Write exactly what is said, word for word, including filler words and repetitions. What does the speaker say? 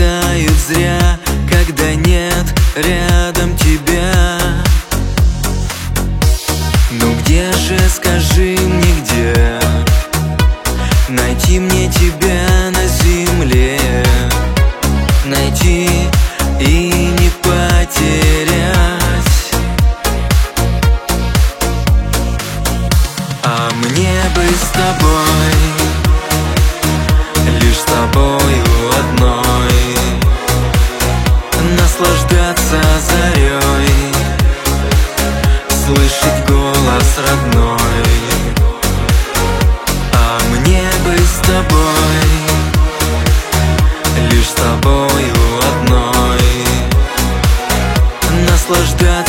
страдают зря, когда нет рядом тебя. Ну где же, скажи мне, где найти мне тебя на земле? Найти и не потерять. А мне бы с тобой, лишь с тобою одной, наслаждаться зарей, слышать голос родной. А мне бы с тобой, лишь с тобою одной, наслаждаться